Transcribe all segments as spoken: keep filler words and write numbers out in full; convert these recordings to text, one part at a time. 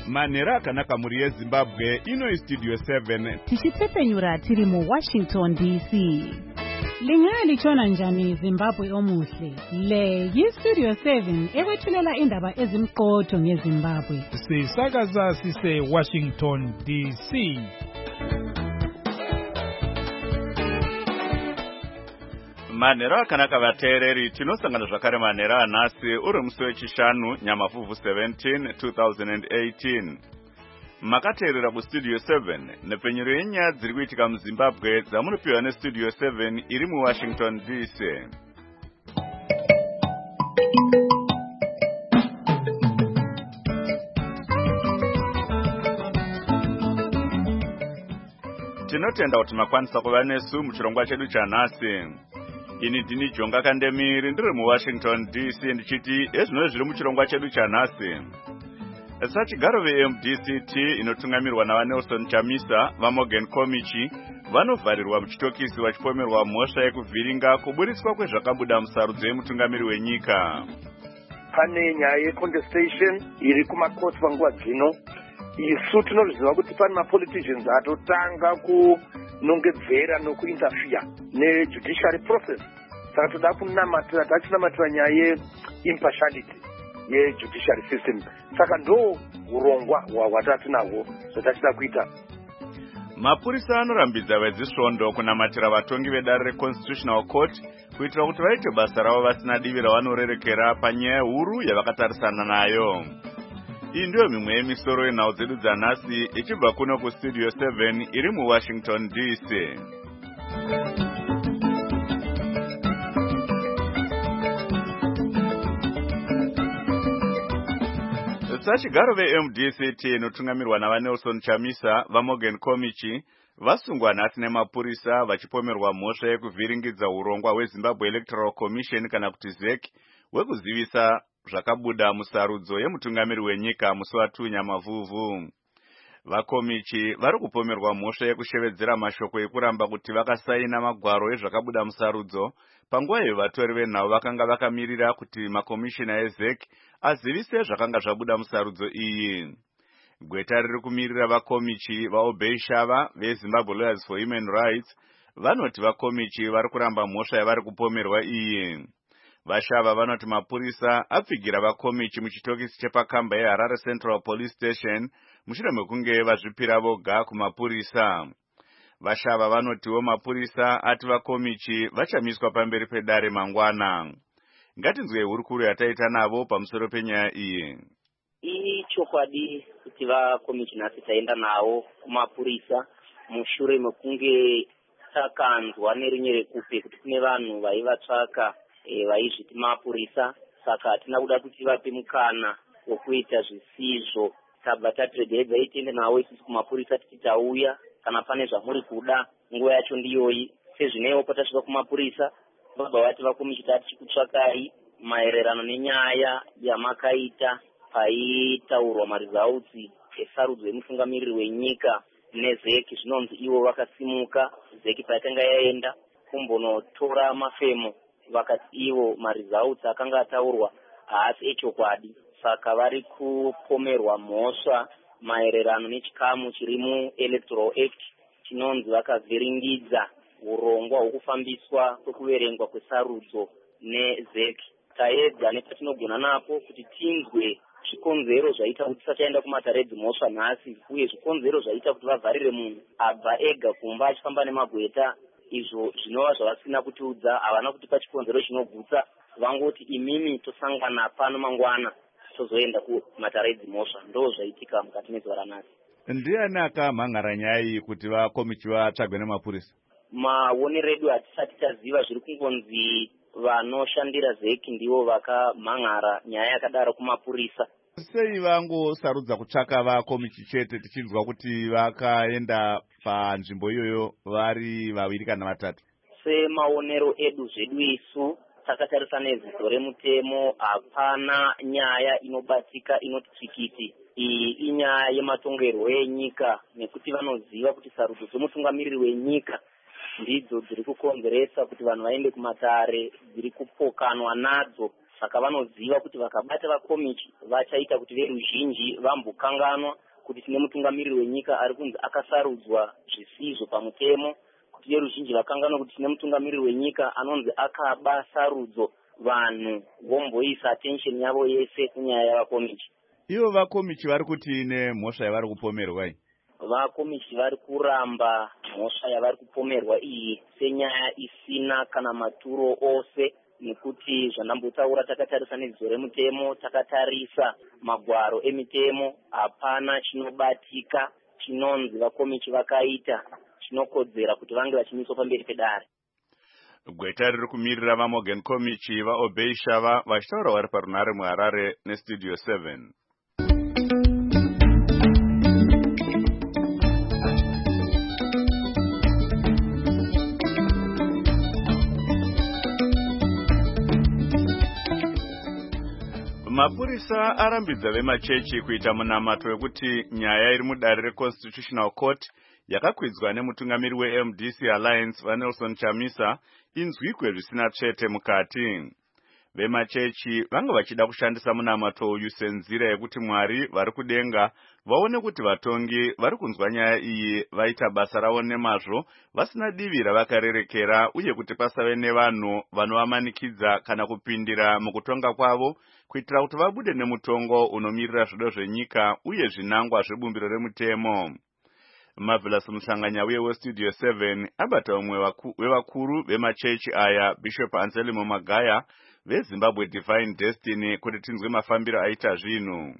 Manhero akanaka muri yeZimbabwe, ino iStudio seven. Tichitsepenyura tiri mu Washington D C. Lingalitshona njani Zimbabwe omuhle? Le yiStudio seven ekwethulela indaba ezimqotho ngeZimbabwe. Sisakaza sise Washington D C. Manhero akanaka vateereri, tinosangana zvakare manhero anhasi uri musi wechishanu Nyamavhuvhu seventeen two thousand eighteen. Makateerera kuStudio seven nepfenyuro yenyaya dziri kuitika muZimbabwe dzamunopiwa neStudio seven iri muWashington D C. Tinotenda kuti makwanisa kuva nesu muchirongwa chedu chanhasi. Ini ndini Jonga Kandemiri ndiri muWashington D C ndichiti ezvino zviri muchirongwa chedu chanhasi. Sachigaro veM D C T inotungamirwa naVaNelson Chamisa, vaMorgan Komichi vanovharirwa muchitokisi vachipomerwa mhosva yekuvhiringa kuburitswa kwezvakabuda musarudzo yemutungamiri wenyika. Pane nyaya yecontestation iri kumakoti panguva dzino. Isu tinozviziva kuti pane mapoliticians atotanga kunongedzera nokuinterfere nejudiciary process. Saka toda kunamatira tachinamatira nyaya yeimpartiality yejudiciary system. Saka ndo urongwa hwatatinahwo zvatachida kuita. Mapurisa anorambidza vezisvondo kunamatira vatongi vedare reConstitutional Court kuitira kuti vaite basa ravo vasina divi ravanorerekera panyaya huru yavakatarisana nayo. Iyi ndiyo mimwe yemisoro yenhau dzedu dzanhasi ichibva kuno kuStudio seven iri muWashington D C. Sachigaro veM D C T inotungamirwa naVaNelson Chamisa, vaMorgan Komichi vasungwa nhasi nemapurisa vachipomerwa mhosva yekuvhiringidza urongwa hweZimbabwe Electoral Commission kana kuti Z E C hwekuzivisa zvakabuda musarudzo yemutungamiri wenyika musi wa Nyamavhuvhu. VaKomichi vari kupomerwa mhosva yekushevedzera mashoko ekuramba kuti vakasaina magwaro ezvakabuda musarudzo panguva iyo vatori venhau vakanga vakamirira kuti makomishina eZ E C azivise zvakanga zvabuda musarudzo iyi. Gweta riri kumirira vaKomichi vaObey Shava veZimbabwe Lawyers for Human Rights vanoti vaKomichi vari kuramba mhosva yavari kupomerwa iyi. Vashava vanoti mapurisa apfigira vaKomichi muchitokisi chepakamba yeHarare Central Police Station mushure mekunge vazvipira voga kumapurisa. Vashava vanotiwo mapurisa ati vaKomichi vachamiswa pamberi pedare mangwana. Ngatinzwe hurukuru yataita navo pamusoro penyaya iyi. Ichokwadi kuti vaKomichi nhasi taenda navo kumapurisa mushure mekunge takanzwa nerinye rekupe kuti kune vanhu vaivatsvaka E, vaizviti mapurisa. Saka hatina kuda kuti vape mukana wekuita zvisizvo. Tabva tatiregedza itiende nawo isusu kumapurisa titi tauya kana pane zvamuri kuda nguva yacho ndiyoyi. Sezvinewo patasvika kumapurisa vabva vati vaKomichi tichikutsvakai maererano nenyaya yamakaita paitaurwa maresults esarudzo yemutungamiriri wenyika neZ E C. Zvinonzi ivo vakasimuka Z E C paitanga yaenda kumbonotora mafemo vakati ivo maresults akanga ataurwa haasi echokwadi. Saka vari kupomerwa mhosva maererano nechikamu chiri muElectoral Act chinonzi vakavhiringidza urongwa hwokufambiswa kwekuverengwa kwesarudzo neZ E C. Taedza nepatinogona napo kuti tinzwe zvikonzero zvaita kuti tisachaenda kumatare dzimhosva nhasi uye zvikonzero zvaita kuti vavharire munhu abva ega kumba achifamba nemagweta. Izvo zvinova zvavasina kutiudza, havana kutipa chikonzero chinogutsa. Vangoti imimi tosangana pano mangwana tozoenda kumatare dzimhosva. Ndo zvaitika mukati mezuva ranhasi. Ndiani akamhan'ara nyaya iyi kuti vaKomichi vatsvagwe nemapurisa? Maonero edu hatisati taziva, zviri kungonzi vanoshandira Z E C ndivo vakamhan'ara nyaya yakadaro kumapurisa. Sei vangosarudza kutsvaka vaKomichi chete tichinzwa kuti vakaenda panzvimbo iyoyo vari vaviri kana vatatu? Semaonero edu zvedu isu takatarisa nedzidzo remutemo hapana nyaya inobatsika inoti tsikiti. Iyi inyaya yematongerwo enyika nekuti vanoziva kuti sarudzo dzomutungamiriri wenyika ndidzo dziri kukonzeresa kuti vanhu vaende kumatare, dziri kupokanwa nadzo saka vanoziva kuti vakabata vakomichi vachaita kuti veruzhinji vambokanganwa kuti tine mutungamiriri wenyika ari kunzi akasarudzwa zvisizvo pamutemo, kuti veruzhinji vakanganwa kuti tine mutungamiriri wenyika anonzi akaba sarudzo, vanhu vomboisa attention yavo yese kunyaya yavakomichi. Ivo vakomichi vari kuti ine mhosva yavari kupomerwa iyi? Vakomichi vari kuramba mhosva yavari kupomerwa iyi senyaya isina kana maturo ose, nekuti zvandambotaura takatarisa nedzidzo remutemo, takatarisa magwaro emitemo, hapana chinobatika chinonzi vakomichi vakaita chinokodzera kuti vange vachimiswa pamberi pedare. Gweta riri kumirira vaMorgan Komichi vaObey Shava vachitaura vari parunare muHarare neStudio seven. Mapurisa arambidza vemachechi kuita munamato wekuti nyaya iri mudare reConstitutional Court yakakwidzwa nemutungamiri weM D C Alliance vaNelson Chamisa inzwikwe zvisina tsvete mukati. Vemachechi vanga vachida kushandisa munamato uyu senzira yekuti Mwari vari kudenga vaone kuti vatongi vari kunzwa nyaya iyi vaita basa ravo nemazvo vasina divi ravakarerekera, uye kuti pasave nevanhu vanovamanikidza kana kupindira mukutonga kwavo kuitira kuti vabude nemutongo unomirira zvido zvenyika uye zvinangwa zvebumbiro remutemo. Marvelous Musanganya uye weStudio seven abata umwe wevakuru vemachechi aya Bishop Anselmo Magaya veZimbabwe Divine Destiny kuti tinzwe mafambiro aita zvinhu.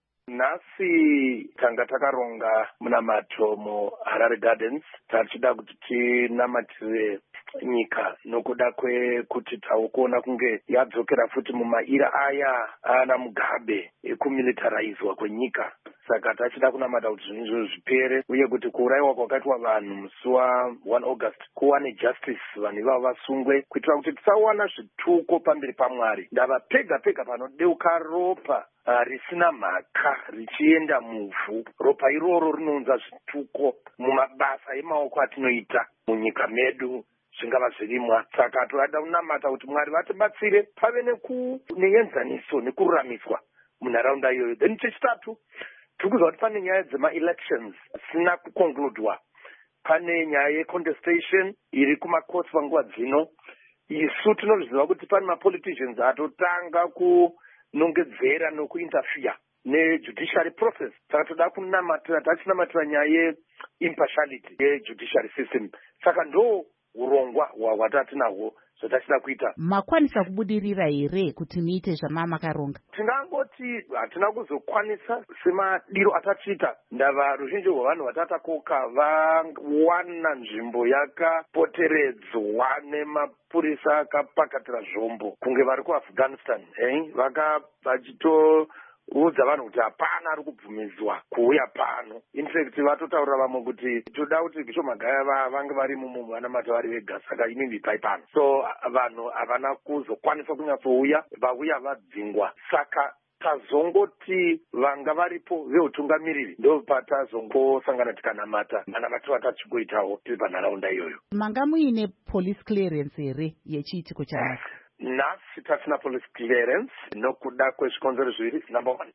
Nhasi tanga takaronga munamato muHarare Gardens tachida kuti tinamatire nyika nokuda kwekuti taukuona kunge yadzokera futi mumaira aya ana mugabe ekumilitarizwa kwenyika. Saka tachida kunamata kuti zvinhu izvozvo zvipere, uye kuti kuurayiwa kwakaitwa vanhu musi wa1 August kuwane justice, vanhu ivavo vasungwe, kuitira kuti tisawana zvituko pamberi paMwari. Ndava pega pega panodeuka ropa Uh, risina mhaka richienda muvhu. Ropa iroro rinounza zvituko mumabasa emaoko atinoita munyika medu zvingava zvirimwa. Saka toda kunamata kuti Mwari vatibatsire pave neenzaniso nekururamiswa munharaunda iyoyo. Then chechitatu, tikuzwa kuti pane nyaya dzema-elections sina kukonkludwa. Pane nyaya yecontestation iri kumacourts panguva dzino. Isu tinozviziva kuti pane mapoliticians atotanga ku nongedzera nokuinterfere nejudiciary process. Saka toda kunamatira, tachinamatira nyaya yeimpartiality yejudiciary system. Saka ndo urongwa hwatatinahwo zvatachida kuita. Makwanisa kubudirira here kuti muite zvamamakaronga? Tingangoti hatina kuzokwanisa semadiro atachiita. Ndava ruzhinji rwavanhu vatatakoka vawana nzvimbo yakapoteredzwa nemapurisa akapakatira zvombo kunge vari kuAfghanistan. Eh? Vaka vachito udza vanhu kuti hapana ari kubvumidzwa kuuya pano. In fact vatotaurira vamwe kuti toda kuti Bishop Magaya vange vari mumo vanamata vari vega, saka inini pai pano. So vanhu havana kuzokwanisa kunyatsouya, vauya vadzingwa. Saka tazongoti vanga varipo veutungamiriri ndo patazongosangana tikanamata manamato atachigoitawo tiri panharaunda iyoyo. Manga muine police clearance here yechiitiko chanhasi? Nhasi tasina police clearance nokuda kwezvikonzero zviviri. Number one,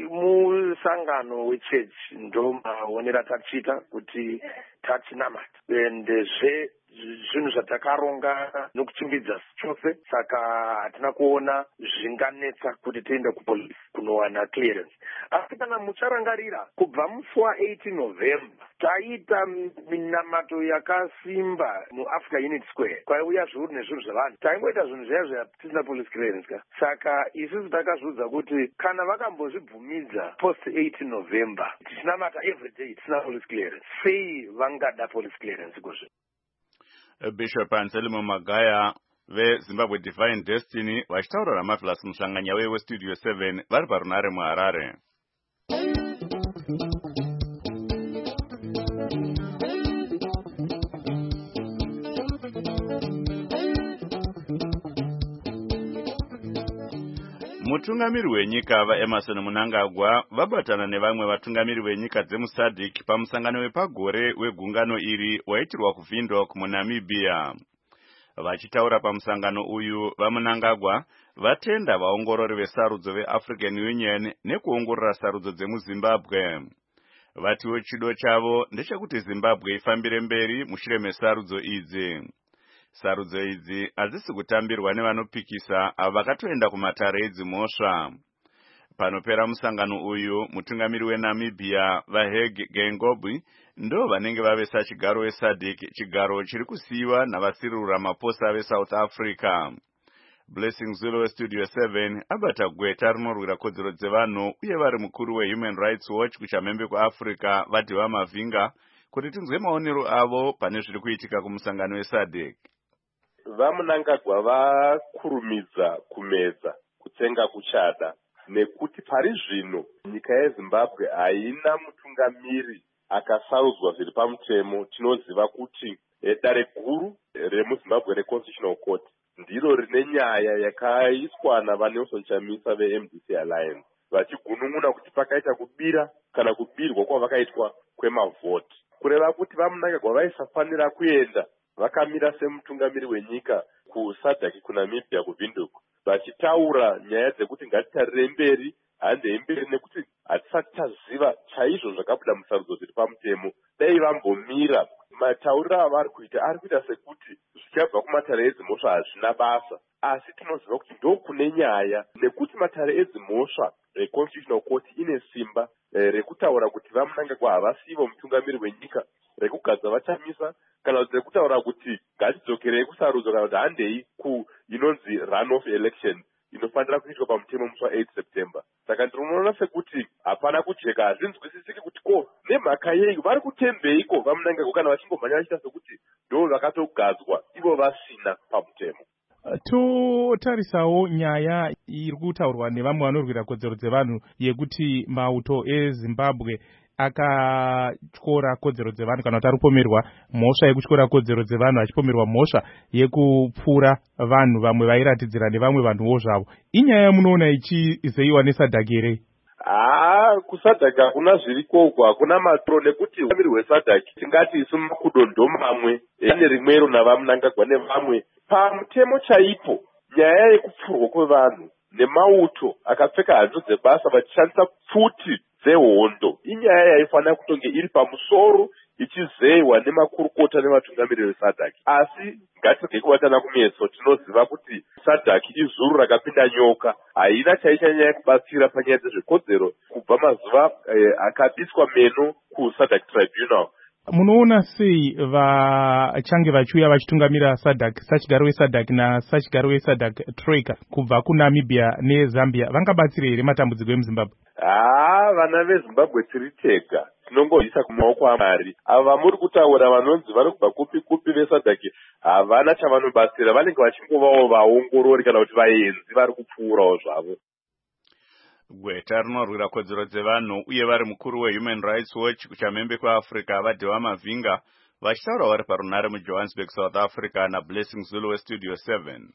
musangano wechechi ndo maonera tachita kuti tachinamata ende zve zvinhu zvatakaronga nokuchimbidza chose. Saka hatina kuona zvinganetsa kuti tiende kupolisi kunowana clearance. Asi kana mucharangarira, kubva musi wa-eighteen November taita minamato yakasimba muAfrica Unity Square. Kwaiuya zviuru nezviuru zvavanhu. Taingoita zvinhu zviya zviya tisina police clearance ka. Saka isusu takazviudza kuti kana vakambozvibvumidza post eighteen November tichinamata every day tisina police clearance, sei vangada police clearance kozve? Bishop Anselmo Magaya veZimbabwe Divine Destiny vachitaura naMarvelous Musanganya weStudio seven vari parunare muHarare. Mutungamiri wenyika vaEmerson Mnangagwa vabatana nevamwe vatungamiri venyika dzemuSADC pamusangano wepagore wegungano iri waitirwa kuVindhoek muNamibia. Vachitaura pamusangano uyu, vaMnangagwa vatenda vaongorori vesarudzo veAfrican Union nekuongorora sarudzo dzemuZimbabwe. Vatiwo chido chavo ndechekuti Zimbabwe ifambire mberi mushure mesarudzo idzi. Sarudzo idzi hadzisi kutambirwa nevanopikisa avo vakatoenda kumatare edzimhosva. Panopera musangano uyu, mutungamiri weNamibia Vahage Geingob ndo vanenge vavesa chigaro weSADC, chigaro chiri kusiyiwa navasiril Ramaphosa veSouth Africa. Blessing Zulu weStudio seven abata gweta rinorwira kodzero dzevanhu uye vari mukuru weHuman Rights Watch kuchamhembe kuAfrica vati vamavhinga kuti tinzwe maonero avo pane zviri kuitika kumusangano weSADC. Vamunangagwa vakurumidza kumedza kutsenga kuchada nekuti pari zvino nyika yeZimbabwe haina mutungamiri akasarudzwa zviri pamutemo. Tinoziva kuti dare guru remuZimbabwe reConstitutional Court ndiro rine nyaya yakaiswa navaNelson Chamisa veM D C Alliance vachigunun'una kuti pakaita kubira kana kubirwa kwavakaitwa kwemavhoti, kureva kuti vamunangagwa vaisafanira kuenda vakamira semutungamiri wenyika kuSADC kuNamibia kuVindhoek vachitaura nyaya dzekuti ngatitarire mberi handei mberi nekuti hatisati taziva chaizvo zvakabuda musarudzo dziri pamutemo. Dai vambomira matauriro avari kuita ari kuita sekuti zvichabva kumatare edzimhosva hazvina basa, asi tinoziva kuti ndokune nyaya nekuti matare edzimhosva reConstitutional Court ine simba rekutaura kuti vamunangagwa havasivo mutungamiri wenyika, rekugadza vaChamisa kana kuti rekutaura kuti ngatidzokerei kusarudzo kana kuti handei ku inonzi runoff election inofanira kuitwa pamutemo musi wa eight September. Saka ndinoona sekuti hapana kujeka, hazvinzwisisiki kuti ko nemhaka yei vari kutembeiko vamunangagwa kana vachingomhanya vachiita sekuti ndo vakatogadzwa ivo vasina pamutemo. Totarisawo nyaya iri kutaurwa nevamwe vanorwira kodzero dzevanhu yekuti mauto eZimbabwe akatyora kodzero dzevanhu kana kuti aripomerwa mhosva yekutyora kodzero dzevanhu achipomerwa mhosva yekupfura vanhu vamwe vairatidzira nevamwe vanhuwo zvavo. Inyaya yamunoona ichizeyiwa neSADC here? Ah, kuSADC hakuna zvirikogwa, hakuna matro nekuti utungamiri hweSADC tingati isu makudondo mamwe ane rimwero navamunangagwa nevamwe pamutemo chaipo. Nyaya yekupfurwa kwevanhu nemauto akapfeka hanzu dzebasa vachishandisa pfuti dzehondo inyaya yaifanira kutonge iri pamusoro ichizeyiwa nemakurukota nevatungamiri veSADC. Asi ngatirege kubatana kumeso, tinoziva kuti SADC izuru rakapinda nyoka, haina chaichanyanya kubatsira panyaya dzezvekodzero kubva mazuva eh, akabiswa meno kuSADC Tribunal. Munoona sei vachange vachiuya vachitungamira SADC, sachigaro weSADC nasachigaro weSADC Troika kubva kuNamibia neZambia vangabatsire here matambudziko emuZimbabwe? Ah, vana veZimbabwe tiri tega, tinongoisa kumaoko aMwari. Ava muri kutaura vanonzi vari kubva kupi kupi veSADC havana chavanobatsira, vanenge vachingovawo vaongorori kana kuti vaenzi vari kupfuurawo zvavo. Gweta rinorwira kodzero dzevanhu uye vari mukuru weHuman Rights Watch kuchamhembe kuAfrica vadhiwa mavhinga vachitaura vari parunare muJohannesburg, South Africa naBlessing Zulu weStudio seven.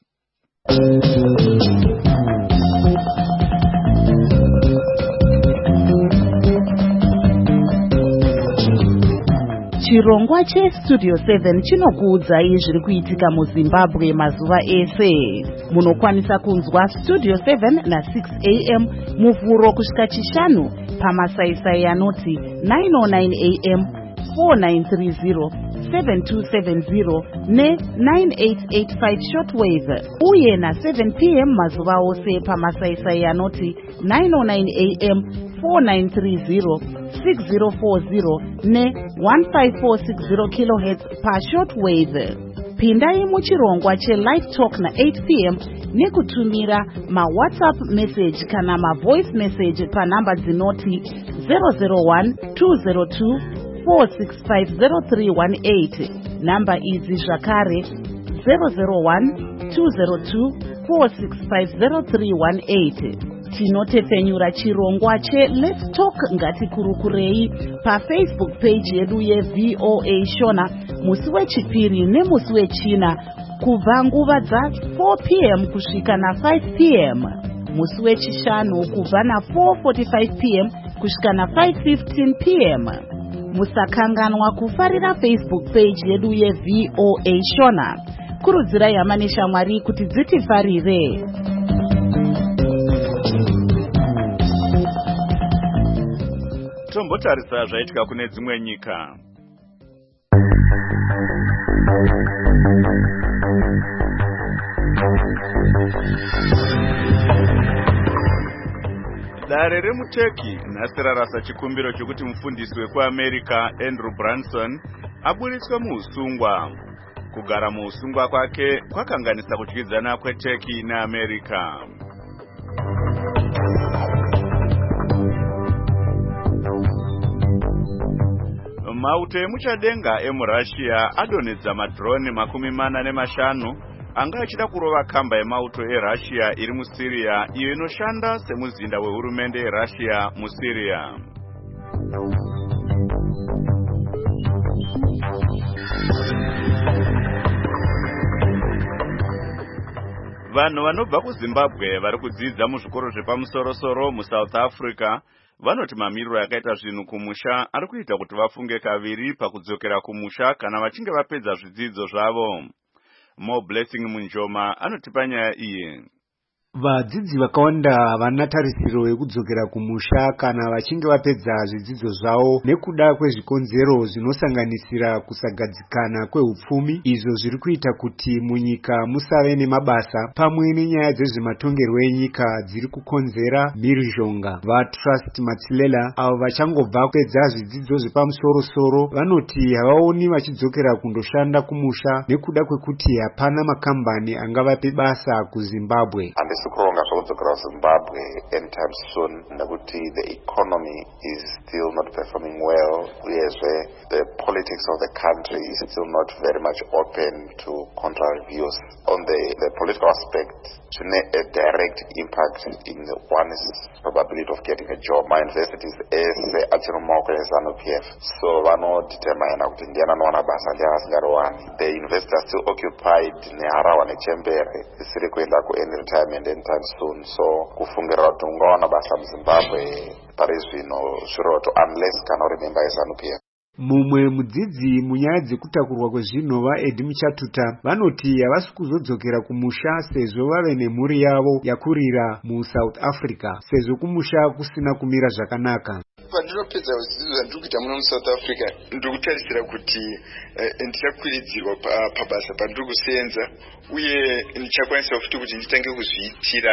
Chirongwa cheStudio seven chinokuudzai zviri kuitika muZimbabwe mazuva ese. Munokwanisa kunzwa Studio seven na six a m muvhuro kusvika chishanu pamasaisai anoti nine oh nine a m, four nine three zero, seven two seven zero ne nine eight eight five shortwave uye na seven p m mazuva ose pamasaisai anoti nine oh nine a m, four nine three zero, six zero four zero ne one five four six zero kilohertz pa shortwave. Pindai muchirongwa cheLive Talk na eight p m nekutumira maWhatsApp message kana mavoice message panhamba dzinoti zero zero one two zero two four six five zero three one eight. Namba idzi zvakare zero zero one two zero two four six five zero three one eight. Tinotepfenyura chirongwa che Let's Talk ngatikurukurei paFacebook page yedu yeV O A Shona musi wechipiri nemusi wechina kubva nguva dza four p m kusvika na five p m, musi wechishanu kubva na four forty-five p m kusvika na five fifteen p m. Musakanganwa kufarira Facebook page yedu yeV O A Shona. Kurudzirai hama neshamwari kuti dzitifarire. tombotarisa zvaitika kune dzimwe nyika. Dare remuTurkey nhasi rarasa chikumbiro chokuti mufundisi wekuAmerica Andrew Branson aburitswe muusungwa. Kugara muusungwa kwake kwakanganisa kudyidzana kweTurkey neAmerica. Mauto emuchadenga emuRussia adonedza madrone makumi mana nemashanu anga achida kurova kamba yemauto eRussia iri muSyria iyo inoshanda semuzinda wehurumende yeRussia muSyria. Vanhu vanobva kuZimbabwe vari kudzidza muzvikoro zvepamusoro-soro muSouth Africa vanoti mamiriro yakaita zvinhu kumusha ari kuita kuti vafunge kaviri pakudzokera kumusha kana vachinge vapedza zvidzidzo zvavo. Mo Blessing Munjoma anotipa nyaya iyi. Vadzidzi vakawanda havana tarisiro yekudzokera kumusha kana vachinge vapedza zvidzidzo zvavo nekuda kwezvikonzero zvinosanganisira kusagadzikana kwehupfumi izvo zviri kuita kuti munyika musave nemabasa pamwe nenyaya dzezvematongerwo enyika dziri kukonzera mhirizhonga. VaTrust Matsilela avo vachangobva kupedza zvidzidzo zvepamusoro-soro vanoti havaoni vachidzokera kundoshanda kumusha nekuda kwekuti hapana makambani angavape basa kuZimbabwe. Kuronga zvokudzokera Zimbabwe anytime soon nekuti the economy is still not performing well uyezve the politics of the country is still not very much open to contrary views. On the, the political aspect, zvine a direct impact in one's probability of getting a job. My universities ese achiri mumaoko eZANU-P F, so vanodetermine kuti ndiani anowana basa ndiani asingarovani. The university are still occupied neHarawa neChembere isiri kuenda kuearly retirement anytime soon, so kufungira kuti ungawana basa muZimbabwe pari zvino zviroto unless kana uri member yeZANU-P F. Mumwe mudzidzi munyaya dzekutakurwa kwezvinhova Edi Muchatuta vanoti havasi kuzodzokera kumusha sezvo vave nemhuri yavo yakurira muSouth Africa sezvo kumusha kusina kumira zvakanaka. Pandinopedza zvidzidzo zvandiri kuita muno muSouth Africa ndiri kutarisira kuti ndichakwiridzirwa pabasa pandiri kusenza uye ndichakwanisa futi kuti nditange kuzviitira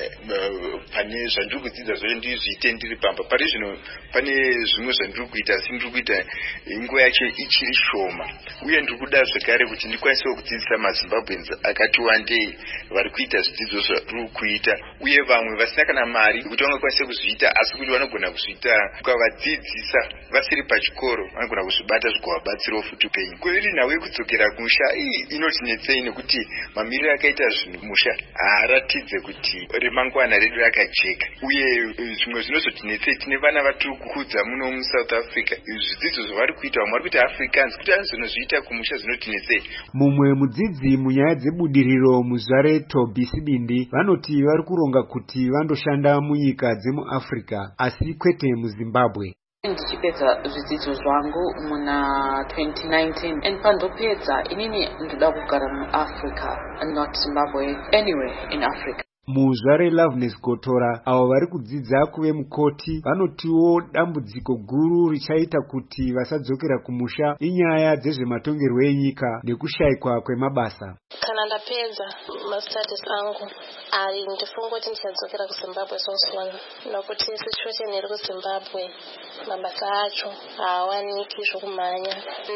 pane zvandiri kudzidza zvacho ndizviite ndiri pamba. Pari zvino pane zvimwe zvandiri kuita asi ndiri kuita nguva yacho ichiri shoma uye ndiri kuda zvekare kuti ndikwanisewo kudzidzisa maZimbabweans akati wandei vari kuita zvidzidzo zvatiri kuita uye vamwe vasina kana mari kuti vangakwanise kuzviita asi kuti vanogona kuzviita ukavadzidzisa vasiri pachikoro vanogona kuzvibata zvikuvabatsirawo futi upenyu. Kweri nhau yekudzokera kumusha iyi inotinetsei nekuti mamiriro akaita zvinhu musha haaratidze kuti remangwana redu rakajeka uye zvimwe zvinozotinetsei tine vana vatiri kukudza muno muSouth Africa zvidzidzo zvavari kuita vamwe vari kuita Africans kuti anozonozviita kumusha zvinotinetsei. Mumwe mudzidzi munyaya dzebudiriro muzvare Tobi Sibindi vanoti vari kuronga kuti vandoshanda munyika dzemuAfrica asi kwete muZimbabwe. Ndichipedza zvidzidzo zvangu muna twenty nineteen and pandopedza inini ndoda kugara muAfrica not Zimbabwe, anywhere in Africa. Muzvare Loveness Gotora avo vari kudzidza kuve mukoti vanotiwo dambudziko guru richaita kuti vasadzokera kumusha inyaya dzezvematongerwo enyika nekushayikwa kwemabasa. Kana ndapedza mastudies angu ari ndifunga kuti ndichadzokera kuZimbabwe soswana nokuti situation iri kuZimbabwe mabasa acho haawaniki zvokumhanya.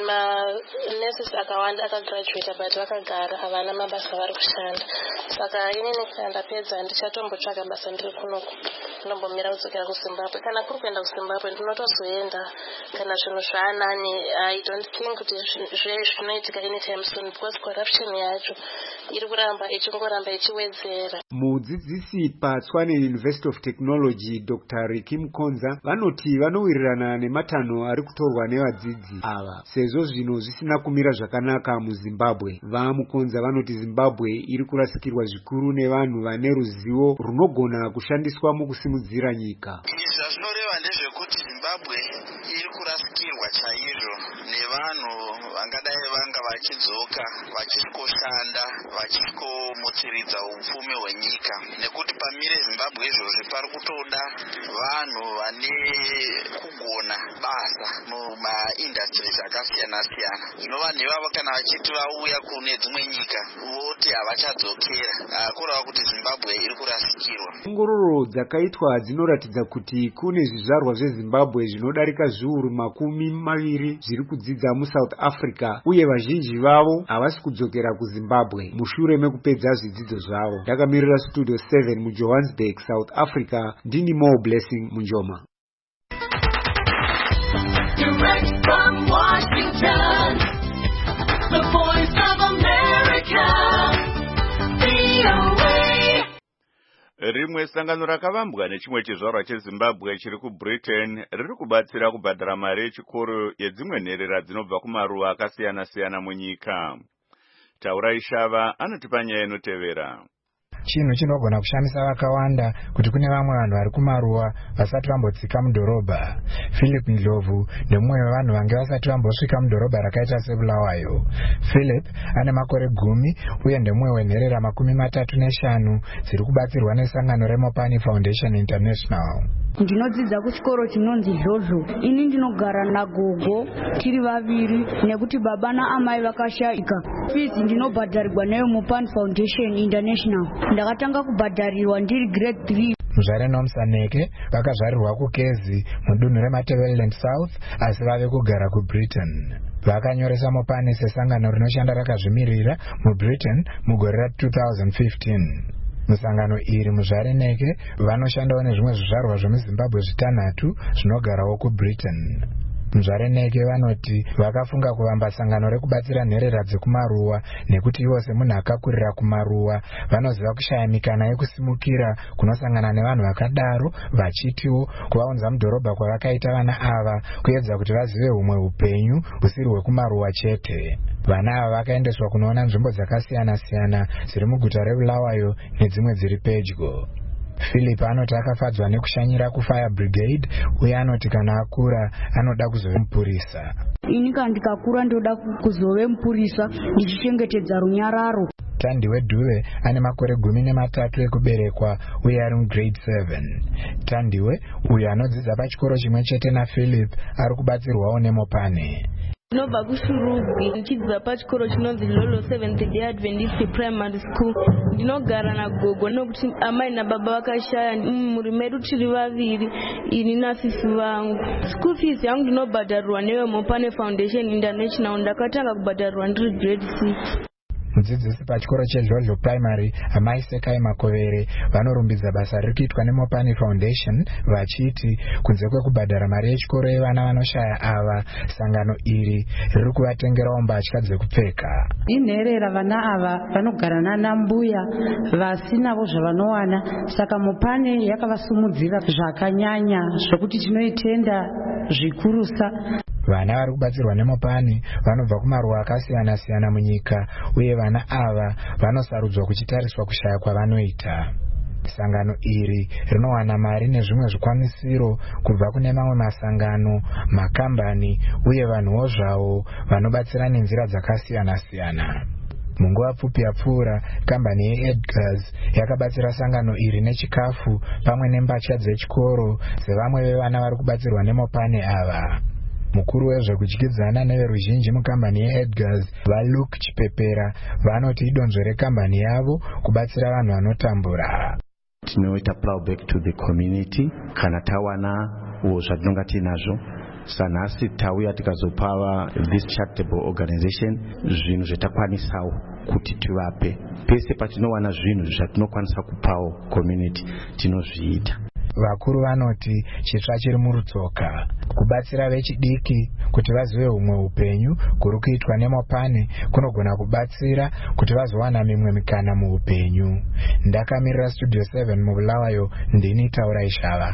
Manurses akawanda akagraduata but vakagara havana mabasa vari kushanda, saka inini kana ndapedza ndichatombotsvaka basa ndiri kunoku ndombomira kudzokera kuZimbabwe. Kana kuri kuenda kuZimbabwe ndinotozoenda kana zvinhu zvaanani. I don't think kuti zvinoitika anytime soon because corruption yacho iri kuramba ichingoramba ichiwedzera. Mudzidzisi paTshwane University of Technology Doctor Ricky Mkonza vanoti vanowirirana nematanho ari kutorwa nevadzidzi ava sezvo zvino zvisina kumira zvakanaka muZimbabwe. VaMukonza vanoti Zimbabwe iri kurasikirwa zvikuru nevanhu vane ruzivo runogona kushandiswa mukusimudzira nyika. Zvazvinoreva ndezvekuti Zimbabwe iri kurasikirwa chaizvo nevanhu vanhu vangadai vanga vachidzoka vachikoshanda vachikomutsiridza upfumi hwenyika, nekuti pamire Zimbabwe izvozvi pari kutoda vanhu vane kugona basa mumaindastries akasiyana siyana. Zvino vanhu ivavo kana vachiti vauya kune dzimwe nyika voti havachadzokera, kureva kuti Zimbabwe iri kurasikirwa. Ongororo dzakaitwa dzinoratidza kuti kune zvizvarwa zveZimbabwe zvinodarika zviuru makumi maviri zviri kudzidza muSouth Africa, uye vazhinji vavo havasi kudzokera kuZimbabwe mushure mekupedza zvidzidzo zvavo. Ndakamirira Studio seven muJohannesburg, South Africa, ndini Mo Blessing Munjoma. Direct from Washington, the voice of America, V O A. Rimwe sangano rakavambwa nechimwe chizvarwa cheZimbabwe chiri kuBritain riri kubatsira kubhadhara mari yechikoro yedzimwe nherera dzinobva kumaruwa akasiyana siyana munyika. Taurai Shava anotipa nyaya inotevera. Chinhu chinogona kushamisa vakawanda kuti kune vamwe vanhu vari kumaruwa vasati vambotsika mudhorobha. Philip Ndlovu ndemumwe wevanhu vange vasati vambosvika mudhorobha rakaita seBulawayo. Philip ane makore gumi uye ndemumwe wenherera makumi matatu neshanu dziri kubatsirwa nesangano reMopani Foundation International. Ndinodzidza kuchikoro chinonzi Dlodlo. Ini ndinogara nagogo tiri vaviri nekuti baba naamai vakashaika. Fees ndinobhadharirwa neMopani Foundation International. Ndakatanga kubhadharirwa ndiri grade three. Muzvare Nomsaneke vakazvarirwa kuKezi mudunhu reMatabeleland South asi vave kugara kuBritain. Vakanyoresa Mopani sesangano rinoshanda rakazvimirira muBritain mugore ra two thousand fifteen. Musangano iri muzvare Neke vanoshandawo nezvimwe zvizvarwa zvemuZimbabwe zvitanhatu zvinogarawo kuBritain. Muzvare Neke vanoti vakafunga kuvamba sangano rekubatsira nherera dzekumaruwa nekuti ivo semunhu akakurira kumaruwa vanoziva kushaya mikana yekusimukira kunosangana nevanhu vakadaro, vachitiwo kuvaunza mudhorobha kwavakaita vana ava kuedza kuti vazive humwe upenyu husiri hwekumaruwa chete. Vana ava vakaendeswa kunoona nzvimbo dzakasiyana siyana dziri muguta reBulawayo nedzimwe dziri pedyo. Philip anoti akafadzwa nekushanyira kuFire Brigade uye anoti kana akura anoda kuzove mupurisa. Ini kana ndikakura ndoda kuzove mupurisa ndichichengetedza runyararo. Tandiwe Dhuve ane makore gumi nematatu ekuberekwa uye ari mugrade seven. Tandiwe uyo anodzidza pachikoro chimwe chete naPhilip ari kubatsirwawo neMopani. Ndinobva kuShurugi ndichidzidza pachikoro chinonzi Lolo Seventh Day Adventist Primary School. Ndinogara nagogo nokuti amai nababa vakashaya muri medu tiri vaviri ini nasisi vangu. School fees yangu ndinobhadharirwa neMopani Foundation International. Ndakatanga kubhadharirwa ndiri grade six. Mudzidzisi pachikoro cheDlodlo Primary Amai Sekai Makovere vanorumbidza basa riri kuitwa neMopani Foundation vachiti kunze kwekubhadhara mari yechikoro yevana vanoshaya ava, sangano iri riri kuvatengerawo mbatya dzekupfeka. Inherera vana ava vanogara nana mbuya vasinavo zvavanowana, saka Mopani yakavasumudzira zvakanyanya zvokuti tinoitenda zvikurusa. Vana vari kubatsirwa neMopani vanobva kumaruwa akasiyana siyana munyika uye vana ava vanosarudzwa kuchitariswa kushaya kwavanoita. Sangano iri rinowana mari nezvimwe zvikwanisiro kubva kune mamwe masangano, makambani uye vanhuwo zvavo vanobatsira nenzira dzakasiyana siyana. Munguva pfupi yapfuura, kambani yeEdgars yakabatsira sangano iri nechikafu pamwe nembatya dzechikoro dzevamwe vevana vari kubatsirwa neMopani ava. Mukuru wezvekudyidzana neveruzhinji mukambani yeEdgars vaLuke Chipepera vanoti idonzvo rekambani yavo kubatsira vanhu vanotambura. Tinoita plowback to the community kana tawana zvatinonga tinazvo. Sanhasi tauya tikazopava this charitable organization zvinhu zvetakwanisawo kuti tivape. Pese patinowana zvinhu zvatinokwanisa kupawo community tinozviita. Vakuru vanoti chitsva chiri murutsoka. Kubatsira vechidiki kuti vazive humwe upenyu kuri kuitwa neMopani kunogona kubatsira kuti vazowana mimwe mikana muupenyu. Ndakamirira Studio seven muBulawayo, ndini Taurai Shava.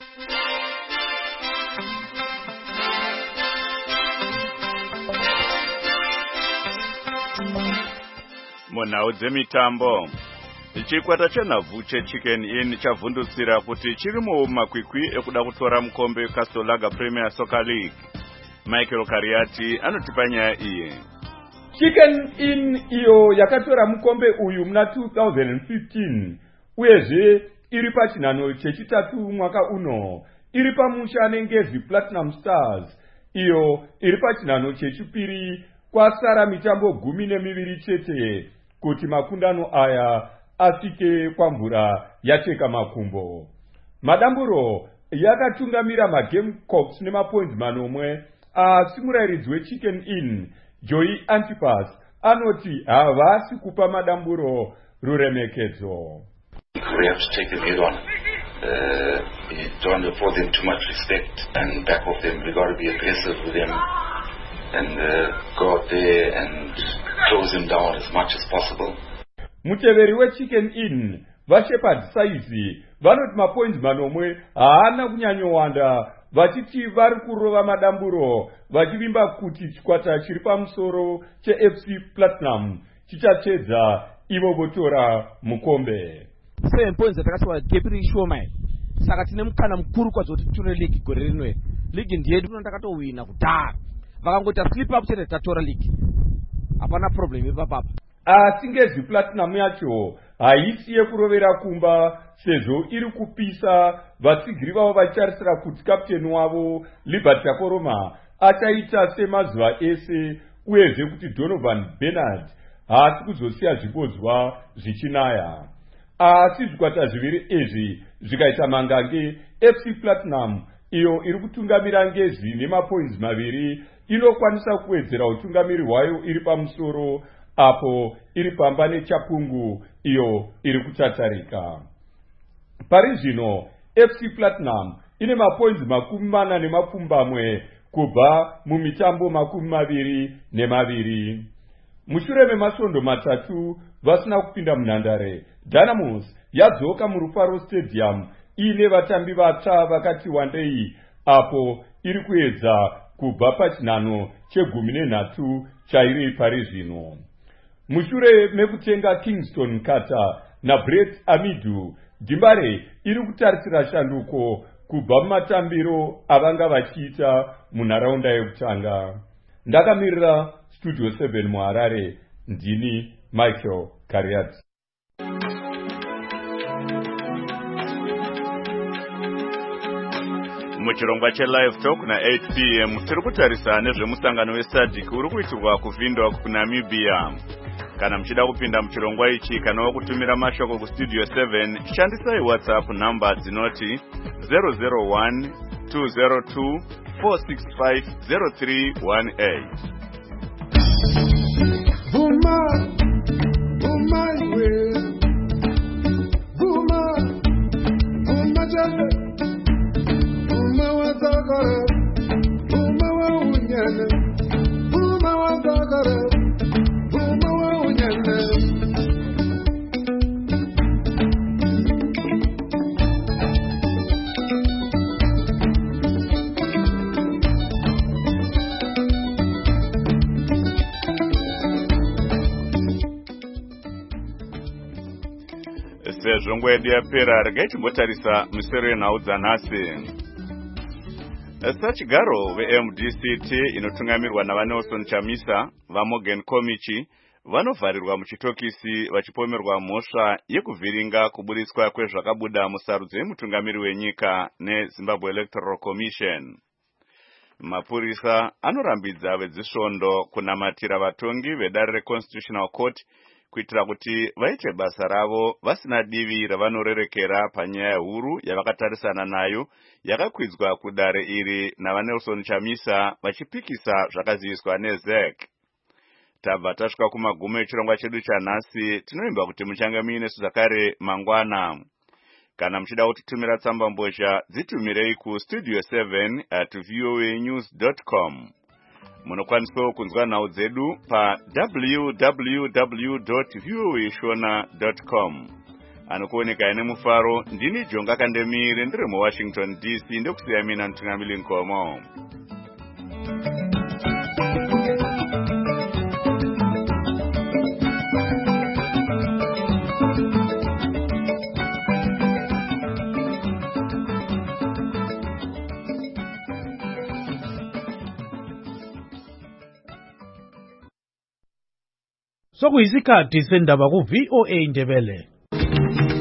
Munhau dzemitambo. Chikwata chenhabvu cheChicken Inn chavhundutsira kuti chiri mumakwikwi ekuda kutora mukombe weCastle Lager Premier Soccer League. Michael Kariati anotipa nyaya iyi. Chicken Inn iyo yakatora mukombe uyu muna two thousand fifteen uyezve iri pachinhano chechitatu mwaka uno, iri pamusha neNgezi Platinum Stars iyo iri pachinhano chechipiri kwasara mitambo gumi nemiviri chete kuti makundano aya asvike kwamvura yacheka makumbo. Madamburo yakatungamira magame cops nemapoints manomwe, asi murairidzi weChicken Inn Joy Antipas anoti havasi kupa madamburo ruremekedzo. We have to take them head on. Uh, we don't afford them too much respect and back off them. We got to be aggressive with them and uh, go out there and close them down as much as possible. Muteveri weChicken Inn vaShepherd Saizi vanoti mapoints manomwe haana kunyanyowanda, vachiti vari kurova madamburo vachivimba kuti chikwata chiri pamusoro cheF C Platinum chichachedza ivo votora mukombe. seven points atakasiwa gapiri shomai, saka tine mukana mukuru kwazvo kuti titore league gore rinwe. League ndiyedu kuno takatowina kudhara, vakangoita slip up chete tatora league, hapana problem ipapapa. Asi Ngezi Platinum yacho haisi yekurovera kumba, sezvo iri kupisa vatsigiri vavo vachitarisira kuti kapteni wavo Liberty Koroma achaita semazuva ese, uyezve kuti Donovan Bernard haasi kuzosiya zvibodzwa zvichinaya. Asi zvikwata zviviri izvi zvikaita mangange, F C Platinum iyo iri kutungamira Ngezi nemapoints maviri inokwanisa kuwedzera utungamiri hwayo iri pamusoro, apo iri pamba neChapungu iyo iri kuchatarika. Pari zvino F C Platinum ine mapoints makumi mana nemapfumbamwe kubva mumitambo makumi maviri nemaviri. Mushure memasvondo matatu vasina kupinda munhandare, Dynamos yadzoka muRufaro Stadium ine vatambi vatsva vakati wandei, apo iri kuedza kubva pachinhano chegumi nenhatu chairi pari zvino. Mushure mekutenga Kingston Kata naBrett Amidu, Dimbare iri kutarisira shanduko kubva mumatambiro avanga vachiita munharaunda yekutanga. Ndakamirira Studio seven muHarare, ndini Michael Kariati. Muchirongwa cheLive Talk na eight p m tiri kutarisa nezvemusangano weSADC uri kuitirwa kuvhindwa kuNamibia. Kana muchida kupinda muchirongwa ichi kana kutumira mashoko kuStudio seven, shandisai WhatsApp number dzinoti zero zero one two zero two four six five zero three one eight. Vuma, vuma iwe, vuma, vuma jale, vuma wazagara, vuma wa unyane, vuma wazagara, vuma wa unyane. Sezvo nguva yedu yapera, regai timbotarisa misero yenhau dzanhasi. Sachigaro veM D C T inotungamirwa navaNelson Chamisa, vaMorgan Komichi vanovharirwa muchitokisi vachipomerwa mhosva yekuvhiringa kuburitswa kwezvakabuda musarudzo yemutungamiri wenyika neZimbabwe Electoral Commission. Mapurisa anorambidza vedzisvondo kunamatira vatongi vedare reConstitutional Court kuitira kuti vaite basa ravo vasina divi ravanorerekera panyaya huru yavakatarisana nayo yakakwidzwa kudare iri navaNelson Chamisa vachipikisa zvakaziviswa neZ E C. Tabva tasvika kumagumo echirongwa chedu chanhasi. Tinoimba kuti muchange muinesu zvakare mangwana. Kana muchida kutitumira tsamba mbozha, dzitumirei ku studio seven at voa news dot com. Munokwanisa kunzwa nhau dzedu pa w w w dot voa shona dot com. Anokuoneka ine mufaro, ndini Jonga Kandemire, ndiri muWashington D C, ndokusiya mina Ntungamili Nkomo. sokuyisikhathi sendaba ku-V O A Ndebele.